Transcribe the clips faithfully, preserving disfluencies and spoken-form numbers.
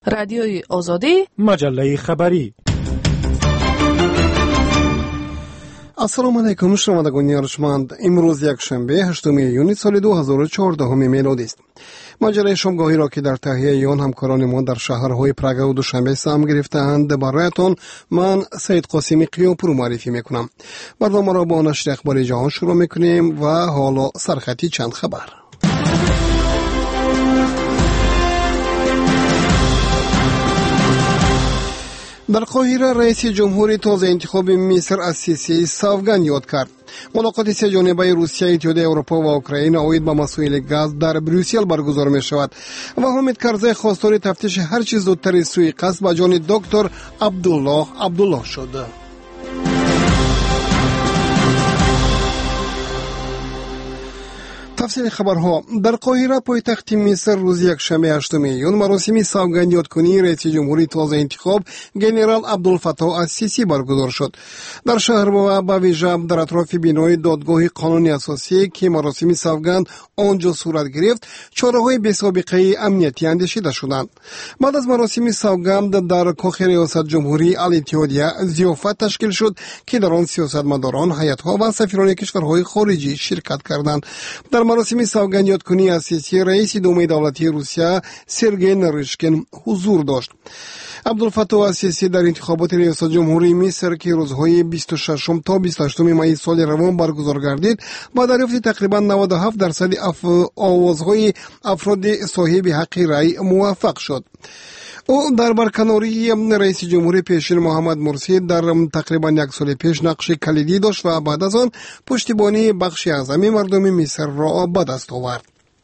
رادیوی آزادی، مجله خبری. السلام علیکم شنوندگان ارجمند. امروز یک شنبه هشتم یونیو سال دو هزار و چهارده میلادی است. مجله شامگاهی را که در تهیه آن همکاران ما در شهرهای پراگ و دوشنبه سهم گرفته‌اند برایتان من سید قاسمی قیاپور معرفی میکنم. برنامه را با نشر اخبار جهان شروع میکنیم و حالا سرخطی چند خبر. در قاهره رئیس جمهوری تازه انتخاب مصر السیسی سوگند یاد کرد. ملاقات سه جانبه روسیه، اتحادیه اروپا و اوکراین اوید به مسائل گاز در بروسل برگزار می شود و حامد کرزی خواستار تفتیش هر چیز زودتر سوی قصد به جان دکتر عبدالله عبدالله شد. تفصیل خبرها. در قاهره پایتخت مصر روز یکشنبه هشتم یونیو مراسم سوگند یادکنی رئیس جمهوری تازه انتخاب گنرال عبدالفتاح السیسی برگزار شد. در شهر و به ویژه در اطراف بینای دادگاه قانونی اساسی که مراسم سوگند آنجا صورت گرفت، چاره‌های بی‌سابقه امنیتی اندیشیده شدند. بعد از مراسم سوگند در کاخ ریاست جمهوری الاتحادیه ضیافت تشکیل شد که در آن سیاستمداران، هیئت‌ها و سفیران کشورهای خارجی شرکت کردند. در مراسم سوگند یادکنی السیسی رئیس دوم دولتی روسیه سرگئی ناریشکین حضور داشت. عبدالفتاح السیسی در انتخابات ریاست جمهوری مصر که روزهای بیست و ششم تا بیست و هشتم می سال روان برگزار گردید با دریافت تقریبا نود و هفت درصد آوازهای افراد صاحب حق رأی موفق شد. او در برکناری رئیس جمهوری پیشین محمد مرسی در تقریبا یک سال پیش نقش کلیدی داشت و بعد از آن پشتیبانی بخش اعظم مردم مصر را به دست آورد.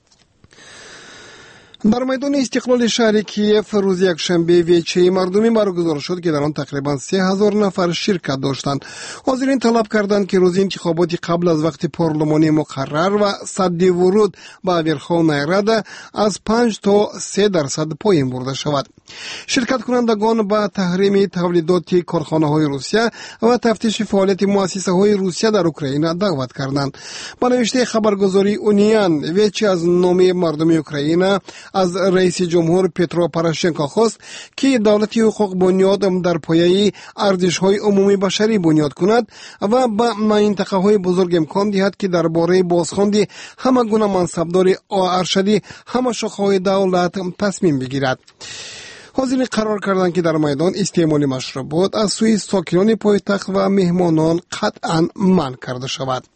در میدان استقلال شهر کیف روز یکشنبه ویچه مردمی برگزار شد که در آن تقریبا سه هزار نفر شرکت داشتند. حاضرین طلب کردند که روز انتخابات قبل از وقت پارلمانی مقرر و سد ورود به ابرخانه رد از پنج تا سه درصد پایین برده شود. شرکت کنندگان با تحریم تولیدات کارخانه های روسیه و تفتیش فعالیت مؤسسه های روسیه در اوکراین دعوت کردند. با نوشته خبرگزاری اونیان، ویچه از نام مردم اوکراین از رئیس جمهور پترو پوراشنکو خواست که دولت حقوق بنیاد در پایه ارزش‌های عمومی بشری بنیاد کند و به منطقه‌های بزرگ امکان دهد که درباره بازخواندن همه گونه منصبدار ارشدی همه شاخه‌های دولت تصمیم بگیرد. حاضرین قرار کردند که در میدان استعمال مشروبات از سوی ساکنان پایتخت و مهمانان قطعاً منع کرده شود.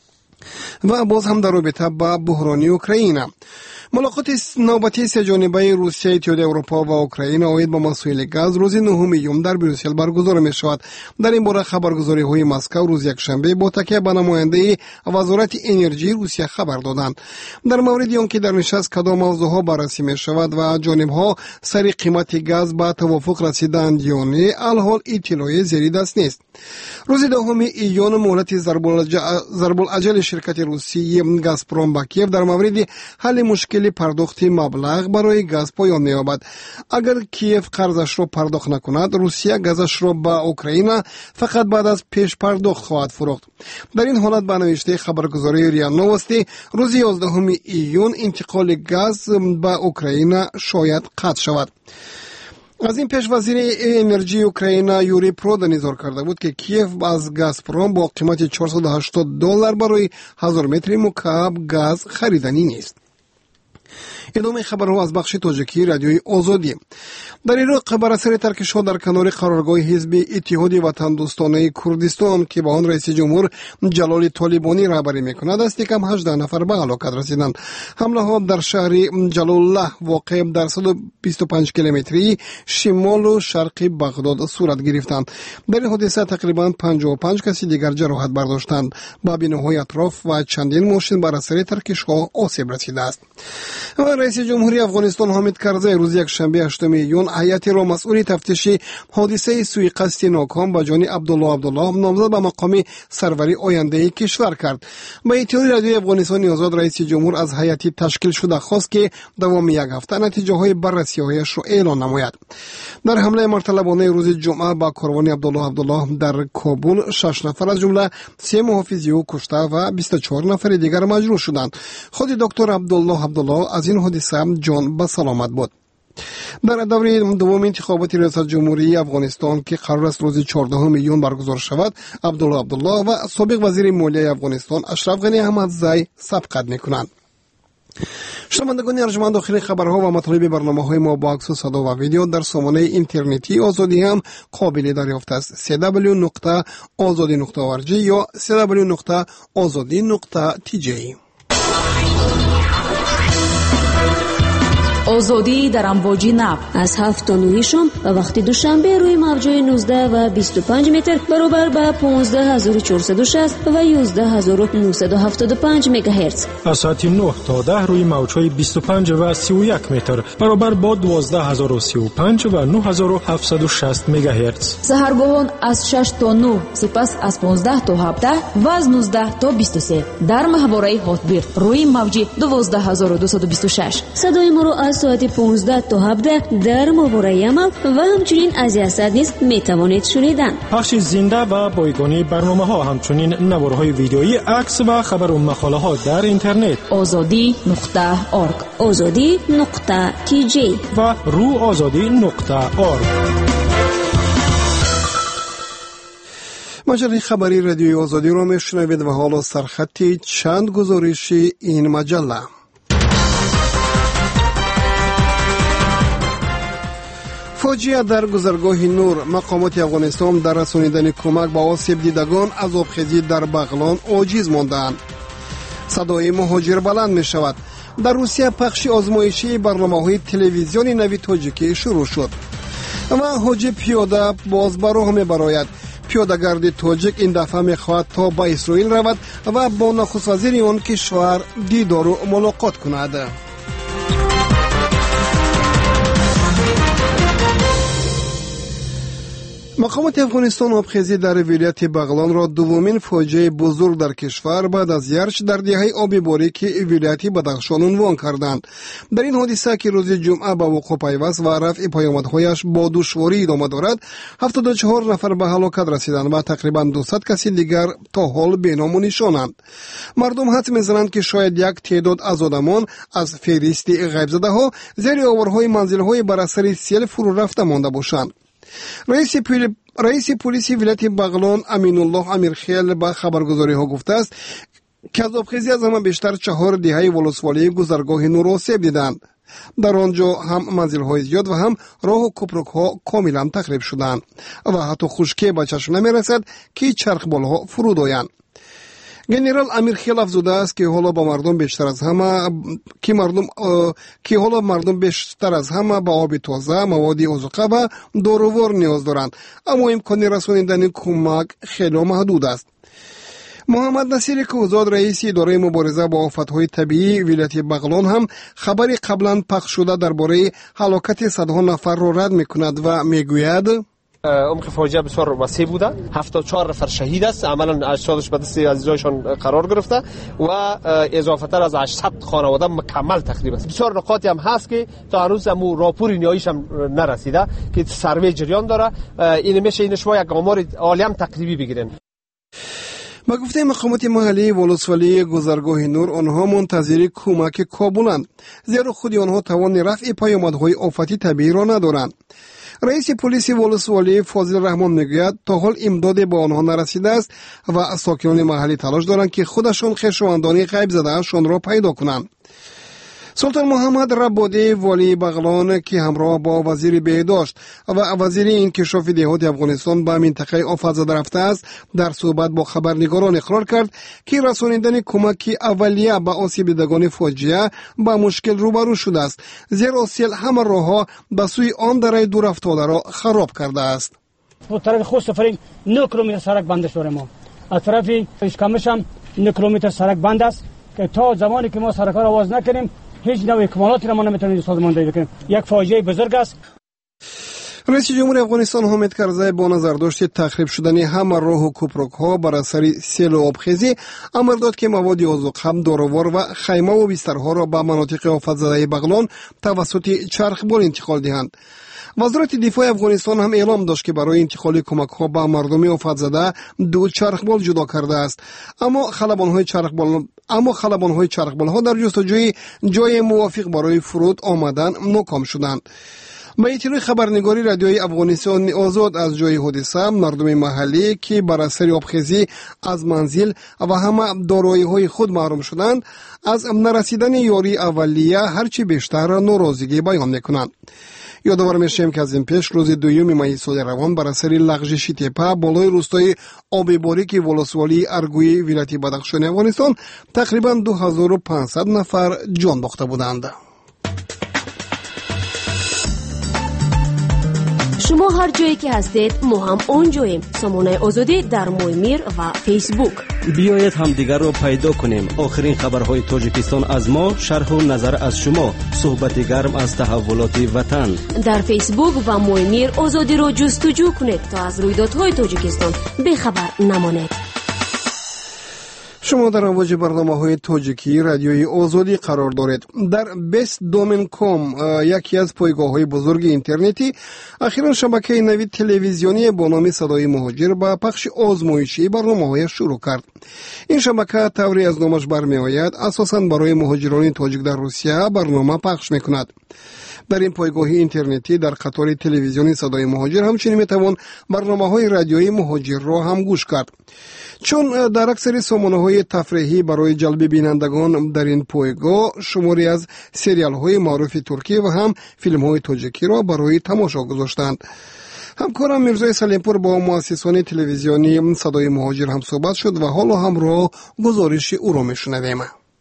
و باز هم در رابطه با بحران اوکراین، ملاقات نوبتی سه جانبه روسیه، اتحادیه اروپا و اوکراین اوید با مسائل گاز روز نهم یونیو در بروسل برگزار می شود. در این باره خبرگزاری های مسکو روز یکشنبه با تکیه به نماینده وزارت انرژی روسیه خبر دادند. در مورد آنکه در نشست کدام موضوع ها بررسی می شود و جانب ها سر قیمت گاز با توافق رسیدند یا نه، الحال اطلاعی زیر دست نیست. روز دهم ایون مهلت ضرب الاجل شرکت روسی گازپروم با کیف در مورد حل مشکل پرداخت مبلغ برای گاز پایان می‌یابد. اگر کیف قرضش را پرداخت نکند، روسیه گازش را به اوکراین فقط بعد از پیش پرداخت خواهد فروخت. در این حالت به نوشته خبرگزاری ریا نوستی روز یازدهم ایون انتقال گاز به اوکراین شاید قطع شود. از این پیش وزیر انرژی اوکراین یوری پرودن اظهار کرده بود که کیف از گازپروم با قیمت چهارصد و هشتاد دلار برای هزار متر مکعب گاز خریدنی نیست. ادامه خبرها از بخش تاجیکی رادیوی آزادی. در عراق بر اثر ترکش‌ها در کنار قرارگاه حزب اتحاد وطن دوستانه کردستان که با آن رئیس جمهور جلال طالبانی رهبری میکند است، کم هجده نفر به هلاکت رسیدند. حمله ها در شهر جلال الله واقع در صد و بیست و پنج کیلومتری شمال و شرق بغداد صورت گرفتند. در این حادثه تقریبا پنجاه و پنج کسی دیگر جراحت برداشتند. با بیناهای اطراف و چندین ماشین بر اثر ترکش‌ها آسیب رسیده است. رئیس جمهوری افغانستان حامد کرزی روز یکشنبه هشتم یونیو هیئت را مسئول تفتیش حادثه سوءقصد ناکام به جان عبدالله عبدالله نامزد به مقام سروری آینده کشور کرد. با اطلاع رادیوی افغانستان آزاد رئیس جمهور از هیئت تشکیل شده خواست که دوام یک هفته نتیجه های بررسی‌هایش را اعلان نماید. در حمله مرتلبانه روز جمعه با کاروان عبدالله عبدالله در کابل شش نفر از جمله سه محافظی او کشته و بیست و چهار نفر دیگر مجروح شدند. خود دکتر عبدالله عبدالله از این حادثه جان به سلامت بود. در دوره دوم انتخابات ریاست جمهوری افغانستان که قرار است روز چهاردهم میلیون برگزار شود، عبدالله عبدالله و سابق وزیر مالیه افغانستان اشرف غنی احمدزی سبقت میکنند. شنوندگان ارجمند، آخرین خبرها و مطالب برنامه‌های ما با عکس و صدا و ویدیو در سامانه اینترنتی آزادی هم قابل دریافت است. سی دبلیو نقطه آزادی نقطه او آر جی یا سی دبلیو نقطه آزادی نقطه تی جی. آزادی در امواج نب از هفت تا نه شام و وقتی دوشنبه روی موج‌های نوزده و بیست و پنج متر برابر به پانزده هزار و چهارصد و شصت و یازده هزار و نهصد و هفتاد و پنج مگاهرتز. از ساعت نه تا ده روی موج‌های بیست و پنج و سی و یک متر برابر با دوازده هزار و سی و پنج و نه هزار و هفتصد و شصت مگاهرتز. سحرگاهان از شش تا نه، سپس از پانزده تا هفده و از نوزده تا بیست و سه در ماهواره هاتبیر روی موج دوازده هزار و دویست و بیست و شش. صدای ما رو از ساعت پانزده تا هفده در ماهواره عمل و همچنین از یاسد نیز میتوانید شنیدن. پخش زنده و بایگانی برنامه ها، همچنین نوارهای ویدیویی، عکس و خبر و مقاله ها در اینترنت آزادی نقطه آرگ، آزادی نقطه تی جی و رو آزادی نقطه آرگ. مجله خبری رادیوی آزادی را میشنوید و حالا سرخطی چند گزارشی این مجله. فاجعه در گذرگاه نور، مقامات افغانستان در رسانیدن کمک به آسیب دیدگان از آبخیزی در بغلان عاجز ماندند. صدای مهاجر بلند می شود. در روسیه پخش آزمایشی برنامه‌های تلویزیونی نوی تاجیکی شروع شد و حاجی پیاده باز به راه می براید. پیاده‌گرد تاجیک این دفعه می خواهد تا به اسرائیل رود و با نخست وزیر آن کشور دیدار و ملاقات کند. مقامات افغانستان آبخیزی در ولایت بغلان را دومین فاجعه بزرگ در کشور بعد از یارش در دهه آبی باریک ولایت بدخشان عنوان کردند. در این حادثه که روز جمعه به وقوع پیوست و رفع پیامدهایش با دشواری ادامه دارد، هفتاد و چهار نفر به هلاکت رسیدند و تقریبا دویست کسی دیگر تا حال بینام و نشانند. مردم حدس می‌زنند که شاید یک تعداد از آدمان از فهرست غیب زده ها زیر آورهای منزل‌های بر اثر سیل فرو رفته مانده باشند. رئیس پول... رئیس پلیس ولایت بغلان امین الله امیرخیل به خبرگزاری ها گفته است که از آبخیزی از همه بیشتر چهار دهه ولسوالی گذرگاه نور آسیب دیدند. در آنجا هم منزل های زیاد و هم راه و کپرک ها کاملا تخریب شدند و حتی خشکی به چشم نمی رسد که چرخ بالها فرود آیند. گنرال امیرخیل افزوده است که حالا با مردم بیشتر از همه که مردم که حالا مردم بیشتر از همه به آب تازه، مواد عضوی و دارووار نیاز دارند، اما امکان رسانیدن کمک خیلی محدود است. محمد نصیر کوزاد رئیس اداره مبارزه با آفت‌های طبیعی ولایت بغلان هم خبری قبلا پخش شده درباره هلاکت صدها نفر را رد می‌کند و میگوید عمق فاجعه بسیار وسیع بوده. هفتاد و چهار نفر شهید است، عملا اجسادش به دست عزیزایشان قرار گرفته و اضافه تر از هشتصد خانواده مکمل تخریب است. بسیار نقاطی هم هست که تا هنوز هم راپور نیاییش هم نرسیده که سروی جریان داره. این میشه این شما یک آمار عالی هم تقریبی بگیرن. با گفته مقامات محلی ولسوالی گذرگاه نور، آنها منتظر کمک کابلند، زیرا خود آنها توان رفع پیامدهای آفتی طبیعی را ندارند. رئیس پلیس ولسوالی فاضل رحمان میگوید تا حال امداد به آنها نرسیده است و ساکنان محلی تلاش دارند که خودشان خویشاوندان غیب زده‌شان را پیدا کنند. سلطان محمد ربادی والی بغلان که همراه با وزیر بهداشت و وزیر انکشاف دهات افغانستان به منطقه آفت زده رفته است، در صحبت با خبرنگاران اقرار کرد که رسانیدن کمک اولیه به آسیب دیدگان فاجعه با مشکل روبرو شده است، زیرا سیل همه راهها به سوی آن دره دور افتاده را خراب کرده است. از طرف خوستفرین نه کیلومتر سرک بند شده، ما از طرف اشکمش هم نه کیلومتر سرک بند است که تا زمانی که ما سرک را آواز نکنیم هیچ نوع اکمالاتی را ما نمیتونیم سازماندهی بکنیم. یک فاجعه بزرگ است. رئیس جمهور افغانستان حامد کرزی با نظرداشت تخریب شدن همه راه و کوپرک‌ها بر اثر سیل و آبخیزی امر داد که مواد آذوقه، داروار و خیمه و بسترها را به مناطق آفت زده بغلان توسط چرخبال انتقال دهند. وزارت دفاع افغانستان هم اعلام داشت که برای انتقال کمک‌ها به مردم آفت زده دو چرخبال جدا کرده است. اما خلبان‌های چرخبال اما خلبان‌های چرخبال‌ها در جستجوی جای موافق برای فرود آمدن ناکام شدند. به اطلاع خبرنگاری رادیوی افغانستان آزاد از جای حادثه، مردم محلی که بر اثر آبخیزی از منزل و همه دارایی‌های خود محروم شدند، از نرسیدن یاری اولیه هرچی بیشتر ناراضگی بیان می‌کنند. یادآور می‌شیم که از این پیش روز دوم می سال روان بر اثر لغزش تپه بالای روستای آب باریک ولسوالی ارگوی ولایت بدخشان افغانستان تقریباً دو هزار و پانصد نفر جان باخته بودند. شما هر جایی که هستید ما هم اونجاییم. سامانه آزادی در مویمیر و فیسبوک. بیایید هم دیگر رو پیدا کنیم. آخرین خبرهای تاجیکستان از ما، شرح و نظر از شما، صحبت گرم از تحولات وطن. در فیسبوک و مویمیر آزادی رو جستجو کنید تا از رویدادهای تاجیکستان بخبر نمانید. شما در امواج برنامه‌های تاجیکی رادیوی آزادی قرار دارید. در بیست دومین کام، یکی از پایگاه‌های بزرگ اینترنتی، اخیراً شبکه نوید تلویزیونی با نام صدای مهاجر با پخش آزمایشی برنامه‌های شروع کرد. این شبکه طوری از نامش برمی‌آید اساساً برای مهاجران تاجیک در روسیه برنامه پخش می‌کند. در این پایگاه اینترنتی در قطار تلویزیونی صدای مهاجر همچنین میتوان برنامه‌های رادیویی مهاجر را هم گوش کرد. چون در اکثر سامانه‌های تفریحی برای جلب بینندگان در این پایگاه شماری از سریال‌های معروف ترکی و هم فیلم‌های تاجیکی را برای تماشا گذاشتند. همکارم میرزای سلیمپور با مؤسسان تلویزیونی صدای مهاجر هم صحبت شد و حالا هم را گزارش او را میشنویم.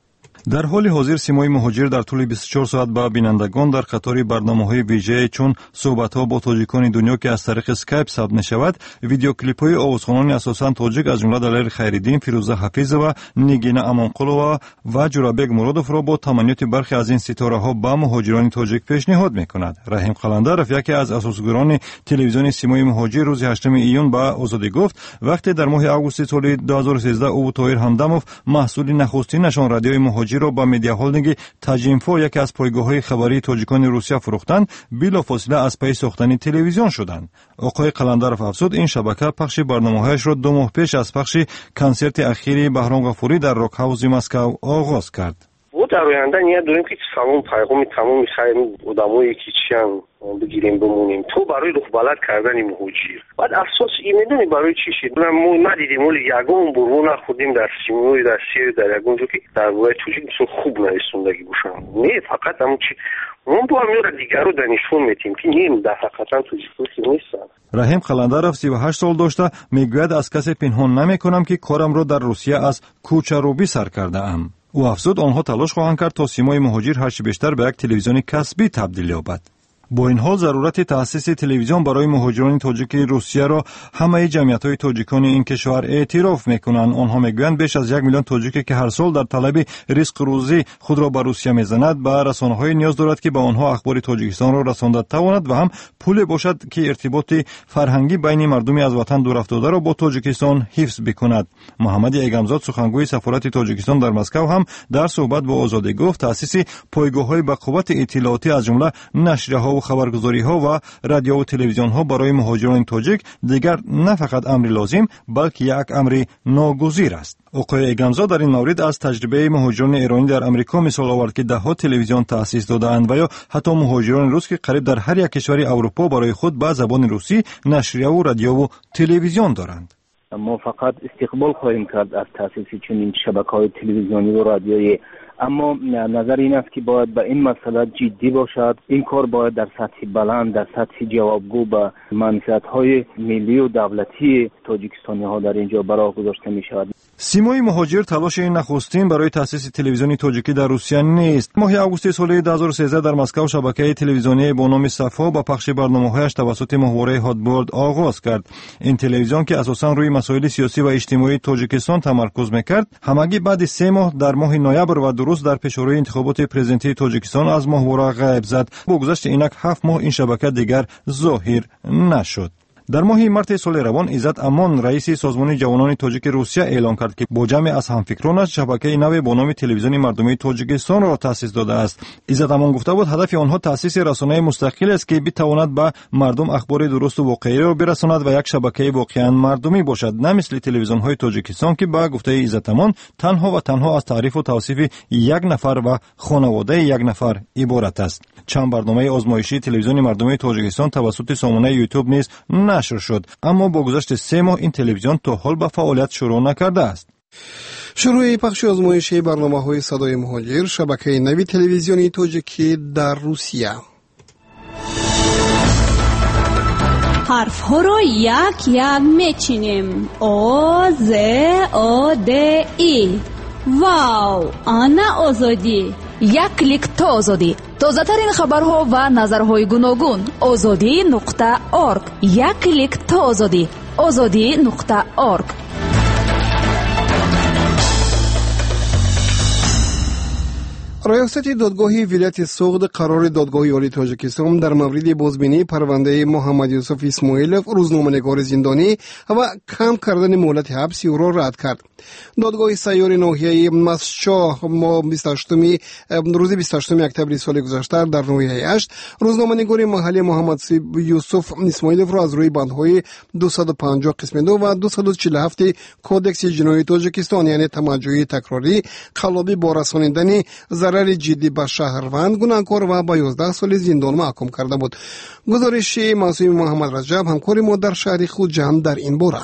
در حال حاضر سیمای مهاجر در طول بیست و چهار ساعت با بینندگان در قطار برنامه‌های ویژه چون صحبت‌ها با تاجیکان دنیا که از طریق اسکایپ ثبت می‌شود، ویدیو کلیپ‌های آوازخوانان اساساً تاجیک از جمله دلیر خیرالدین، فیروزه حفیظ و نگینه امانقلووا و جورابک مرادوف را با تمنیات برخی از این ستاره‌ها با مهاجران تاجیک پیشنهاد می‌کند. رحیم قلندرов یکی از اساسگران تلویزیون سیمای مهاجر روز هشتم ایون با آزادی گفت وقتی در ماه آگوست سال دو هزار و سیزده او طاهر همدمov محصول نخستینشان رادیوی مهاجر را با مدیا هولدینگ تاجینفو یکی از پایگاه‌های خبری تاجیکان روسیه فروختند، بلافاصله از پی ساختن تلویزیون شدند. آقای قلندرов افزود این شبکه پخش برنامه‌هایش را دو ماه پیش از پخش کنسرت اخیری بهرام غفوری در راک هاوس مسکو آغاز کرد. و در آینده نیت داریم که تمام پیغام تمام خیر آدمایی که چیان بگیریم بمونیم تو برای رخ بلد کردن مهاجر. بعد افسوس این میدونی برای چی شد؟ ما ندیدیم ولی یگان برو نخوردیم در سیمای در سیر در یگان جو که در روی توجی خوب نرسوندگی باشن. نه فقط هم چی ما با هم دیگر رو دانشون میتیم که نیم در حقیقتا توجی نیستن. رحیم قلندرов سی و هشت سال داشته میگوید از کسی پنهان نمیکنم که کارم را در روسیه از کوچه سر کرده ام. او افزود آنها تلاش خواهند کرد تا سیمای مهاجر هرچی بیشتر به یک تلویزیون کسبی تبدیل یابد. با این حال ضرورت تأسیس تلویزیون برای مهاجران تاجیک روسیه را همه جمعیت‌های تاجیکان این کشور اعتراف می‌کنند. آنها می‌گویند بیش از یک میلیون تاجیکی که هر سال در طلب رزق روزی خود را به روسیه می‌زند به رسانه‌های نیاز دارد که به آنها اخبار تاجیکستان را رسانده تواند و هم پول باشد که ارتباط فرهنگی بین مردم از وطن دور افتاده را با تاجیکستان حفظ بکند. محمد ایگمزاد سخنگوی سفارت تاجیکستان در مسکو هم در صحبت با آزادی گفت تأسیس پایگاه‌های با قوت اطلاعاتی از جمله نشریه‌ها و خبرگزاری‌ها و رادیو و تلویزیون‌ها برای مهاجران تاجیک دیگر نه فقط امر لازم بلکه یک امر ناگزیر است. آقای ایگمزاد در این مورد از تجربه مهاجران ایرانی در امریکا مثال آورد که ده‌ها تلویزیون تأسیس داده‌اند و یا حتی مهاجران روس که قریب در هر یک کشور اروپا برای خود به زبان روسی نشریه و رادیو و تلویزیون دارند. ما فقط استقبال خواهیم کرد از تأسیس چنین شبکه‌های تلویزیونی و رادیویی، اما نظر این است که باید به این مسئله جدی باشد. این کار باید در سطح بلند، در سطح جوابگو به منفعت‌های ملی و دولتی تاجیکستانی‌ها در اینجا براه گذاشته می‌شود. سیمای مهاجر تلاش نخستین برای تأسیس تلویزیونی تاجیکی در روسیه نیست. ماه آگوست سال دو هزار و سیزده در مسکو شبکه تلویزیونی با نام صفا با پخش برنامه‌هایش توسط محوره هاتبورد آغاز کرد. این تلویزیون که اساساً روی مسائل سیاسی و اجتماعی تاجیکستان تمرکز می‌کرد، همگی بعد سه ماه در ماه نوامبر و نوروز در پیشروی انتخابات پرزیدنتی تاجیکستان از ماهواره غیب زد. با گذشت اینک هفت ماه این شبکه دیگر ظاهر نشد. در ماه مارت سال روان عزت امان رئیس سازمان جوانان تاجیک روسیه اعلام کرد که با جمع از همفکرانش شبکه نو با نام تلویزیون مردمی تاجیکستان را تأسیس داده است. عزت امان گفته بود هدف آنها تأسیس رسانه مستقل است که بتواند به مردم اخبار درست و واقعی را برساند و یک شبکه واقعا مردمی باشد، نه مثل تلویزیون های تاجیکستان که به گفته عزت امان تنها و تنها از تعریف و توصیف یک نفر و خانواده یک نفر عبارت است. چند برنامه آزمایشی تلویزیون مردمی تاجیکستان توسط سامانه یوتیوب نیز نشر شد، اما با گذشت سه ماه این تلویزیون تا حال به فعالیت شروع نکرده است. شروع پخش آزمایشی برنامه‌های صدای مهاجر، شبکه نوی تلویزیونی تاجیکی در روسیه. حرف ها را یک یک میچینیم. او ز او د ای. واو، آنا آزادی. یک کلیک تا آزادی. تازه ترین خبرها و نظرهای گوناگون. آزادی نقطه ارگ. یک کلیک تا آزادی. آزادی نقطه ارگ. ریاست دادگاه ولایت سوغد قرار دادگاه عالی تاجیکستان در مورد بازبینی پرونده محمد یوسف اسماعیلوف روزنامه‌نگار زندانی و کم کردن مهلت حبس او را رد کرد. دادگاه سیار ناحیه مسچاه ما بیست و هشت روز بیست و هشت اکتبر سال گذشته در ناحیه هشت روزنامه‌نگار محلی محمد یوسف اسماعیلوف را از روی بندهای دویست و پنجاه قسم دو و دویست و چهل و هفت کودکس جنایی تاجیکستان یعنی تمجید تکراری، خلابی با رسانیدن ضرر جدی به شهروند، گناهکار و با یازده سال زندان محکوم کرده بود. گزارش معصوم محمد رجب همکار ما در شهر خود جمع در این باره.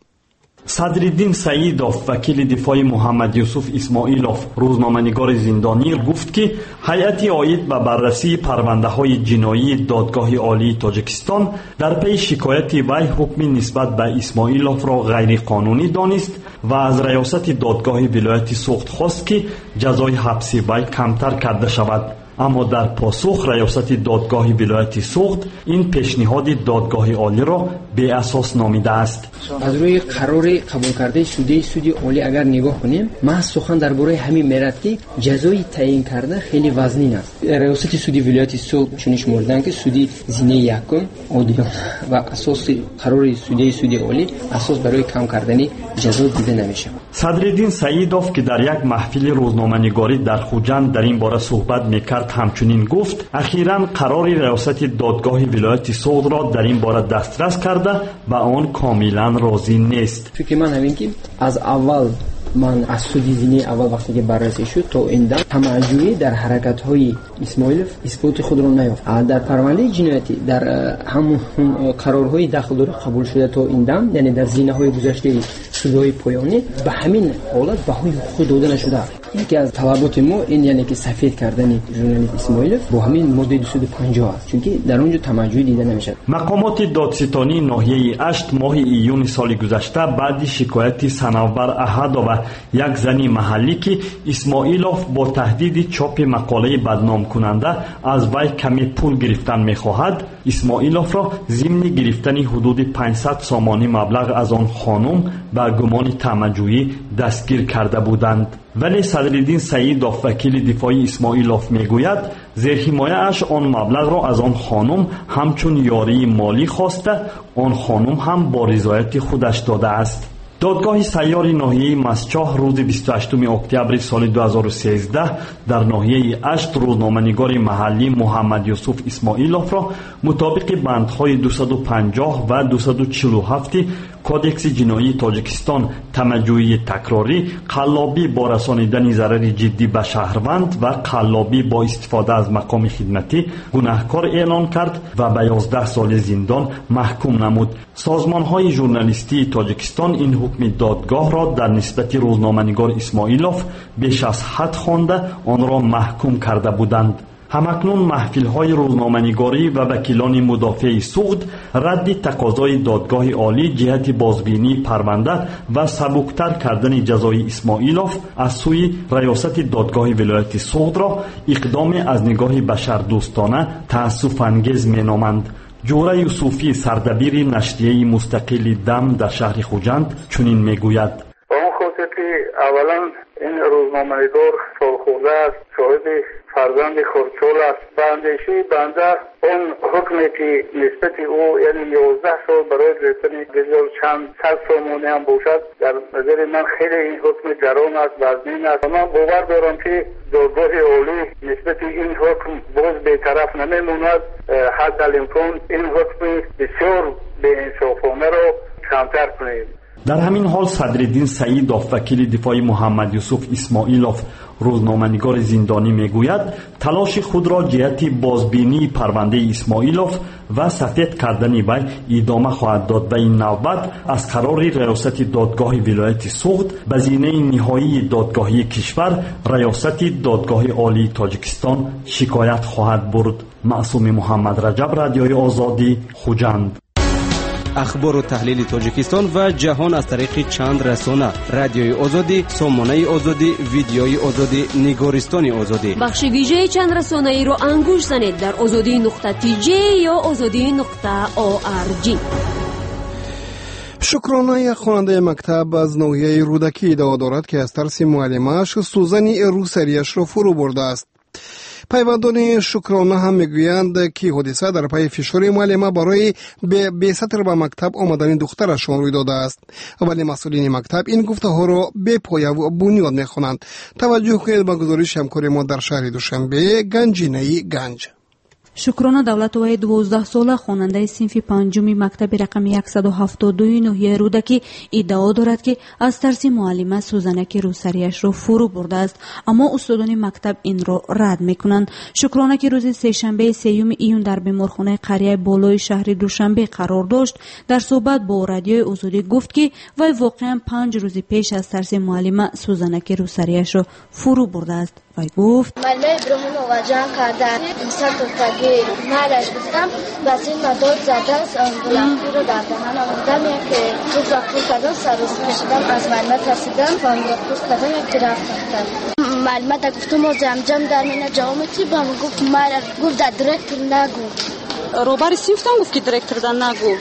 صدرالدین سعیدوف وکیل دفاع محمد یوسف اسماعیلوف روزنامه‌نگار زندانی گفت که هیئت عاید به بررسی پرونده‌های جنایی دادگاه عالی تاجیکستان در پی شکایت وی حکم نسبت به اسماعیلوف را غیر قانونی دانست و از ریاست دادگاه ولایت سوغد خواست که جزای حبس وی کمتر کرده شود. اما در پاسخ ریاست دادگاه ولایت سوغد این پیشنهاد دادگاه عالی را بی اساس نامیده است. از روی قرار قبول کرده سودی سودی عالی اگر نگاه کنیم، محض سخن درباره همین میرد که جزای تعیین کرده خیلی وزنین است. ریاست سودی ولایت سوغد چنین شمردن که سودی زینه یکم عادیان و اساس قرار سودی سودی عالی اساس برای کم کردن جزا دیده نمیشه. صدرالدین سعیدوف که در یک محفل روزنامه‌نگاری در خوجند در این باره صحبت میکرد همچنین گفت اخیراً قرار ریاست دادگاه ولایت سوغد را در این باره دسترس کرده و آن کاملا راضی نیست. فکر من همین که از اول من از سودی زینه اول وقتی که بررسی شد تا این دم تمجید در حرکت‌های اسماعیلوف اثبات خود را نیافت. در پرونده جنایتی در همون قرارهای داخل داره قبول شده تا این دم، یعنی در زینه‌های گذشته سودهای پایانی به همین حالت بهای حقوق داده نشده. یکی از طلبات ما این یعنی که سفید کردن ژورنالیست اسماعیلوف با همین ماده دویست و پنجاه است، چون که در اونجا تمجید دیده نمیشه. مقامات دادستانی ناحیه هشت ماه ایون سال گذشته بعد شکایت سنوبر احد و یک زنی محلی که اسماعیلوف با تهدید چاپ مقاله بدنام کننده از وی کمی پول گرفتن میخواهد، اسماعیلوف را ضمن گرفتن حدود پانصد سامانی مبلغ از آن خانم به گمان تمجید دستگیر کرده بودند. ولی صدرالدین سعیدوف وکیل دفاع اسماعیلوف میگوید زیر حمایه اش آن مبلغ را از آن خانم همچون یاری مالی خواسته، آن خانم هم با رضایت خودش داده است. دادگاه سیار ناحیه مسچاه روز بیست و هشتم اکتبر سال دو هزار و سیزده در ناحیه هشت روزنامه‌نگار محلی محمد یوسف اسماعیلوف را مطابق بندهای دویست و پنجاه و دویست و چهل و هفت کودکس جنایی تاجیکستان تمجید تکراری، قلابی با رسانیدن ضرر جدی به شهروند و قلابی با استفاده از مقام خدمتی گناهکار اعلان کرد و به یازده سال زندان محکوم نمود. سازمان‌های ژورنالیستی تاجیکستان این حکم دادگاه را در نسبت روزنامه‌نگار اسماعیلوف بیش از حد خوانده آن را محکوم کرده بودند. همکنون محفل‌های روزنامه‌نگاری و وکیلان مدافع سوغد رد تقاضای دادگاه عالی جهت بازبینی پرونده و سبکتر کردن جزای اسماعیلوف از سوی ریاست دادگاه ولایت سوغد را اقدام از نگاه بشردوستانه تأسف انگیز مینامند. جوره یوسفی سردبیر نشریه مستقل دم در شهر خوجند چنین میگوید: با اون خاطر که اولا این روزنامه‌نگار سالخورده است، صاحب فرزند خردسال است. به اندیشه بنده اون حکمی که نسبت او یعنی یازده سال برای گرفتن بسیار چند صد سامانه هم باشد، در نظر من خیلی این حکم گران است، وزنین است. من باور دارم که دادگاه عالی نسبت این حکم باز بی‌طرف نمیماند. حد الامکان این حکم بسیار بی‌انصافانه را کمتر کنید. در همین حال صدرالدین سعیدوف وکیل دفاعی محمد یوسف اسماعیلوف روزنامه‌نگار زندانی میگوید تلاش خود را جهت بازبینی پرونده اسماعیلوف و سفید کردن وی ادامه خواهد داد و این نوبت از قرار ریاست دادگاه ولایت سوخت به زینه نهایی دادگاهی کشور ریاست دادگاه عالی تاجیکستان شکایت خواهد برد. معصوم محمد رجب، رادیوی آزادی، خوجند. اخبار و تحلیل تاجیکستان و جهان از طریق چند رسانه: رادیوی آزادی، سامانه آزادی، ویدیوی آزادی، نگارستان آزادی. بخش ویژه چند رسانه ای رو انگوش زنید در آزادی نقطه تی جی یا آزادی نقطه او آر جی. شکرانه یک خواننده مکتب از ناحیه رودکی ادعا دارد که از ترس معلمش سوزن روسریش را فرو برده است. پیوندان شکرانه هم میگویند که حادثه در پی فشار معلمه برای به سطر به مکتب آمدن دخترشان روی داده است، ولی مسئولین مکتب این گفته ها را بی پایه و بنیاد میخوانند. توجه کنید به گزارش همکار ما در شهر دوشنبه گنجینه گنج. شکرانه دولتوی دوازده ساله خواننده صنف پنجم مکتب رقم صد و هفتاد و دو ناحیه رودکی ادعا دارد که از ترس معلمه سوزنک روسریش را فرو برده است، اما استادان مکتب این را رد میکنند. شکرانه که روز سه‌شنبه سیوم ایون در بیمارخانه قریه بالای شهر دوشنبه قرار داشت، در صحبت با رادیوی آزادی گفت که وی واقعا پنج روز پیش از ترس معلمه سوزنک روسریش را فرو برده است. وی گفت معلم ابراهیم مواجه کردن انسان تاگی مالش گفتم بس این مداد زده بلنگی رو در دهن آمدم یک روز رفتور کردم سر روز کشیدم از معلمه ترسیدم فهم رفتور کردم یک رفت کردم معلمه در گفتم ما جمع جمع در مینه جامعتی با من گفت مالا گفت در درکتر نگو روبر سیفتم گفت که درکتر در نگو.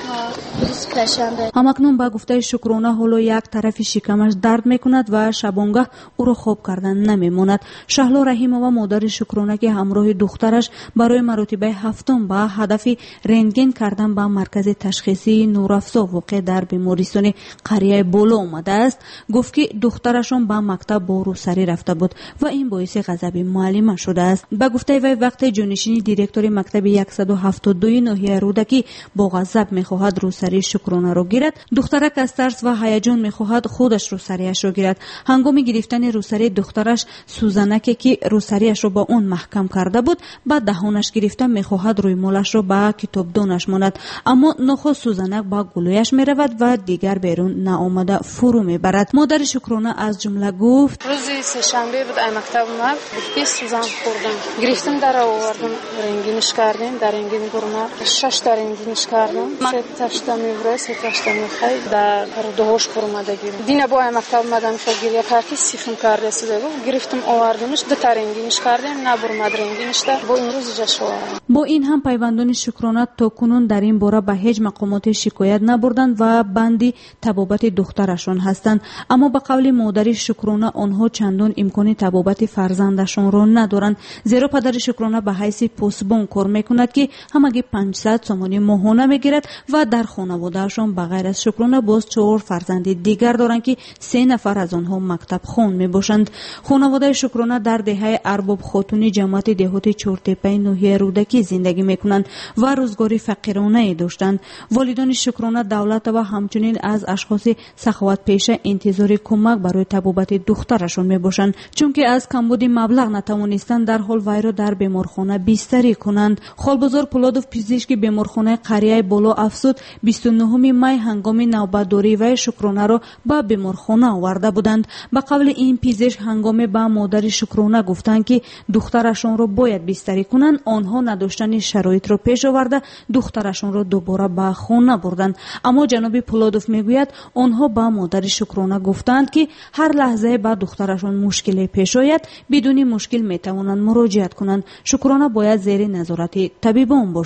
همکنون با گفته شکرانه حالا یک طرف شکمش درد میکند و شبانگاه او را خوب کردن نمیماند. شهلا رحیمова مادر شکرانه که همراه دخترش برای مرتبه هفتم با هدف رنتگن کردن به مرکز تشخیصی نورافزا واقع در بیمارستان قریه بالا آمده است، گفت که دخترشان به مکتب با روسری رفته بود و این باعث غضب معلمه شده است. با گفته وی وقت جانشین دیرکتور مکتب صد و هفتاد و دو ناحیه رودکی با غضب میخواهد روسری شکرانه را گیرد، دخترک از ترس و هیجان میخواهد خودش روسریش را گیرد. هنگام گرفتن روسری دخترش سوزنکی که روسریش را با اون محکم کرده بود بعد دهانش گرفته میخواهد روی مالش را به کتابدانش ماند، اما نخست سوزنک با گلویش میرود و دیگر بیرون نآمده فرو میبرد. مادر شکرانه از جمله گفت روز سه‌شنبه بود ای مکتب اومد بیست سوزن خوردم، گرفتم در آوردم رنگینش کردیم، در رنگین برمار شش تا رنگینش کردم، سه تاشتا میوره سه تاشتا میخوای در دوهاش برماده گیرم. دینا با ای مکتب اومدم شاگیری کارتی سیخم کار رسیده بود، گرفتم آوردمش دو تا رنگینش کردیم نه برماد رنگینش در با این روز جشن. با این هم پیوندان شکرانه تا کنون در این باره به هیچ مقامات شکایت نبردند و بندی طبابت دخترشان هستند، اما به قول مادر شکرانه آنها چندان امکان طبابت فرزندشان را ندارند، زیرا پدر شکرانه به حیث پاسبان کار میکند که همگی پانصد سومانی ماهانه میگیرد و در خانوادهشان بغیر از شکرانه باز چهار فرزند دیگر دارند که سه نفر از آنها مکتب خوان میباشند. خانواده شکرانه در دهه ارباب خاتونی جماعت دهات چورتپه ناحیه رودکی زندگی میکنند و روزگاری فقیرانه داشتند. والدان شکرانه دولت و همچنین از اشخاص سخاوت پیشه انتظار کمک برای طبابت دخترشان میباشند، چون که از کمبود مبلغ نتوانستند در حال وی را در بیمارخانه بستری کنند. خالبازار پولادوف پزشک بیمارخانه قریه بالا افزود بیست و نه می هنگام نوبتداری و شکرانه را به بیمارخانه آورده بودند. به قول این پزشک هنگام به مادر شکرانه گفتند که دخترشان را باید بستری کنند، آنها نداشتن شرایط را پیش آورده دخترشان را دوباره به خانه بردند. اما جناب پولادوف میگوید آنها به مادر شکرانه گفتند که هر لحظه به دخترشان مشکل پیش آید بدون مشکل میتوانند مراجعت کنند. شکرانه باید زیر نظارت طبیبان باشد.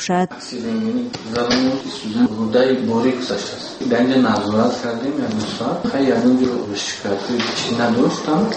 باشد. گنج نظارت کردیم یا نصفت خیلی از اونجور شکایتی چی نداشتم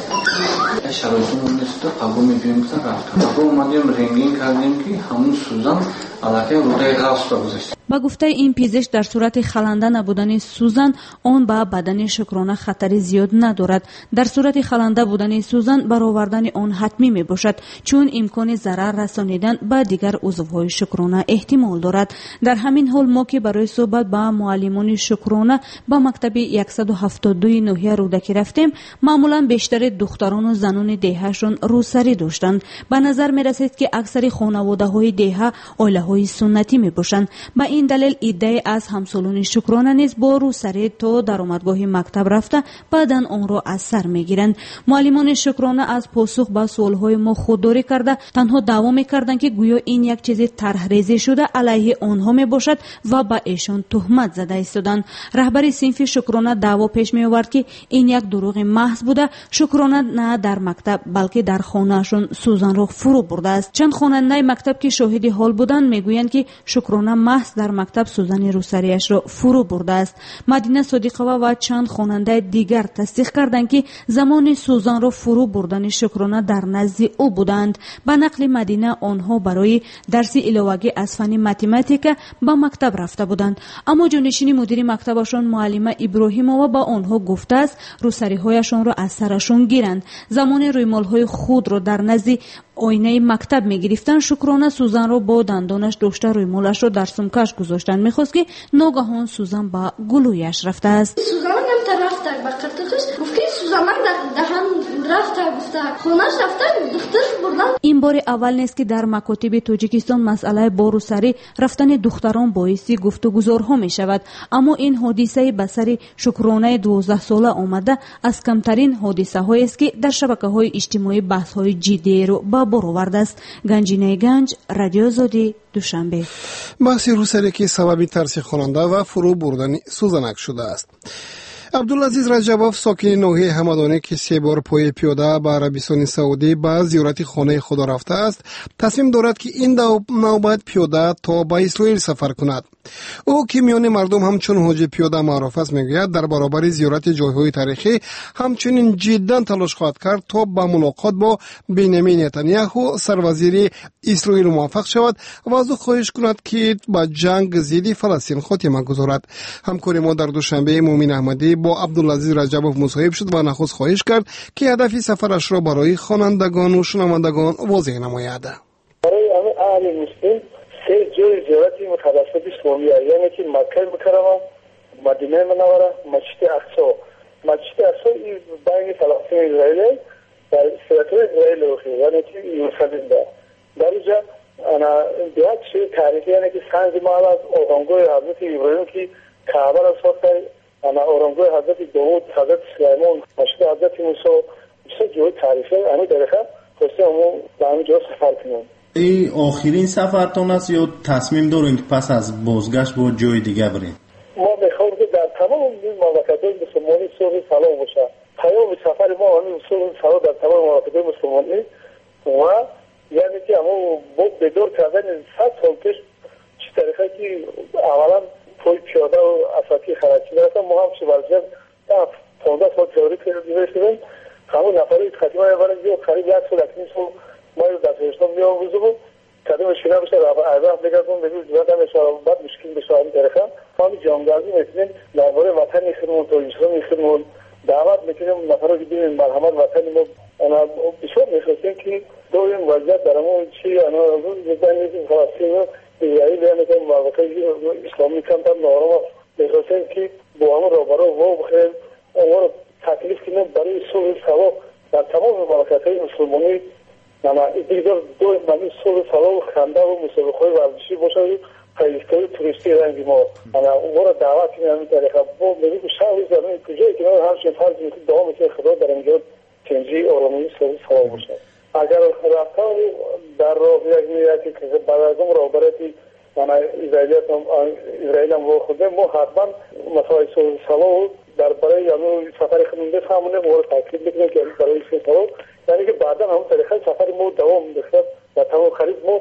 شرایطون اون نیست قبول میبینیم که رفتم قبول اومدیم رنگین کردیم که همون سوزن علاقه رودای غفص را گذاشتیم. با گفته این پزشک در صورت خلنده نبودن سوزن آن به بدن شکرانه خطری زیاد ندارد. در صورت خلنده بودن سوزن برآوردن آن حتمی می باشد چون امکان ضرر رسانیدن به دیگر عضوهای شکرانه احتمال دارد. در همین حال ما که برای صحبت با معلمان شکرانه با مکتب صد و هفتاد و دو ناحیه رودکی رفتیم معمولا بیشتر دختران و زنان دههشان روسری داشتند. به نظر می رسید که اکثر خانواده های دهه عائله های سنتی می باشند. با این دلیل ایده از همسالان شکرانه نیز با روسری تا درآمدگاه مکتب رفته بعداً آن را از سر میگیرند. معلمان شکرانه از پاسخ به سوالهای ما خودداری کرده تنها دعوا میکردند که گویا این یک چیز طرحریزی شده علیه آنها می باشد و به ایشان تهمت زده ایستادند. رهبر صنف شکرانه دعوا پیش می آورد که این یک دروغ محض بوده. شکرانه نه در مکتب بلکه در خانهشان سوزن را فرو برده است. چند خواننده مکتب که شاهد حال بودند میگویند که شکرانه محض در مکتب سوزن روسریش را فرو برده است. مدینه صادقова و چند خواننده دیگر تصدیق کردند که زمان سوزن را فرو بردن شکرانه در نزد او بودند. به نقل مدینه آنها برای درس علاوه‌ای از فن متماتیک به مکتب رفته بودند، اما جانشین مدیر مکتبشان معلمه ابراهیمова با آنها گفته است روسری‌هایشان را از سرشان گیرند. زمان رویمال‌های خود را در نزد آینه مکتب می گرفتن. شکرانه سوزن را با دندانش داشته رویمالش را در سمکش گذاشتن میخواست که ناگهان سوزن با گلویش رفته است. سوزن هم رفته با قطعش گفت که سوزن در دهن رفته گفته خونش رفته دخترش بردن. این بار اول نیست که در مکاتب تاجیکستان مسئله با روسری رفتن دختران باعث گفتگوزارها می شود، اما این حادثه به سر شکرانه دوازده ساله آمده از کمترین حادثه هایی است که در شبکه های اجتماعی بحث های جدی را به بار آورده است. گنجینه گنج، رادیو آزادی، دوشنبه. بحث روسری که سبب ترس خواننده و فرو بردن سوزنک شده است. عبدالعزیز رجبوف ساکن ناحیه همدانی که سه بار پای پیاده به عربستان سعودی به زیارت خانه خدا رفته است تصمیم دارد که این نوبت پیاده تا به اسرائیل سفر کند. او که میان مردم همچون حاج پیاده معروف است میگوید در برابر زیارت جایهای تاریخی همچنین جدا تلاش خواهد کرد تا به ملاقات با بنیامین نتانیاهو سروزیر اسرائیل موفق شود و از او خواهش کند که با جنگ ضد فلسطین خاتمه گذارد. همکار ما در دوشنبه مومن احمدی با عبدالعزیز رجبوف مصاحبه شد و نخست خواهش کرد که هدف سفرش را برای خوانندگان و شنوندگان واضح نماید. برای اهل مسلم سه جای زیارتی متوسط اسلامی است، یعنی که مکه مکرمه، مدینه منوره، مسجد اقصی. مسجد اقصی بین فلسطین و اسرائیل در سراسر اسرائیل واقع، یعنی که یروشلیم ده. در اینجا انا بیاد چه تاریخی، یعنی که سنگ مال از اورانگوی حضرت ابراهیم که کعبه را ساخته، انا اورانگوی حضرت داوود، حضرت سلیمان، مسجد حضرت موسی، سه جای تاریخی همین درخه خواسته همو به همین جا سفر کنیم. این آخرین سفرتون است یا تصمیم دارین که پس از بازگشت با جای دیگه برین؟ ما میخوایم که در تمام این مملکت‌های مسلمانی صلح و صلاح باشه. پیام سفر ما همین صلح و صلاح در تمام مملکت‌های مسلمانی و یعنی که همو بدور کردن صد سال پیش چه طریقه که اولا پای پیاده و اساسی خرچی دارن ما هم شوالجر تا پانزده سال تئوری پیاده شدیم. همون نفری خاتمه اول جو قریب یک سال اکنون سو ما رو در فرستم میام وزو کدوم شینا بشه راه ارزان بگردم ببین زیاد میشه بعد مشکل بشه این طرفا ما جانگازی میکنیم درباره وطن خودمون تو ایشون خودمون دعوت میکنیم نفر رو ببینیم مرحمت وطن ما انا بسیار میخواستیم که دویم وضعیت درمون چی انا روز دیدن میگیم فلسطین رو دیگری بیان کنیم موقعی اسلامی کم تر نارم میخواستیم که با هم رو برای و بخیر اون تکلیف کنیم برای صلح صلاح در تمام مملکت‌های مسلمانی. اما دیگر دو معنی صلح صلاح و خنده و مسابقه‌های ورزشی باشه خیلی‌های توریستی رنگی ما اما اون را دعوت کنیم همین طریقه با میگه شهری زمین کجایی که ما همچنین فرض میکنیم دوام میکنیم خدا در اینجا تنجی آرامی صلح صلاح باشه. اگر رفتن در راه یک میاد که بعد از اون راه برای من اسرائیلیت هم اسرائیل هم رو خوده ما حتما مسائل صلح صلاح در برای یعنی سفر خودمون بفهمونیم و تاکید میکنیم که برای صلح صلاح یعنی که بعدا همون طریقه سفر ما دوام بخواد و تمام خرید ما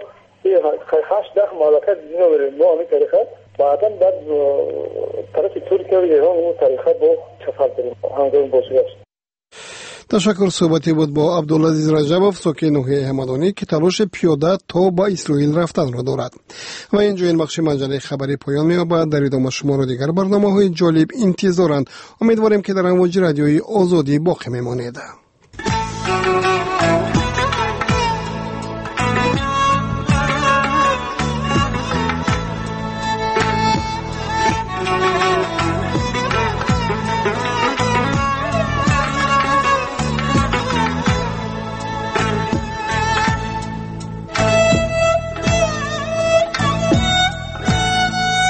هشت ده مملکت دیگه بریم ما همین طریقه بعدا بعد طرف ترکیه و ایران اون طریقه با سفر بریم همگاه بازگشت. تشکر. صحبتی بود با عبدالعزیز رجبوف ساکن ناحیه همدانی که تلاش پیاده تا با اسرائیل رفتن را دارد. و اینجا این بخش منجره خبری پایان می‌یابد. در ادامه شما را دیگر برنامه‌های جالب انتظارند. امیدواریم که در امواج رادیوی آزادی باقی میمانید.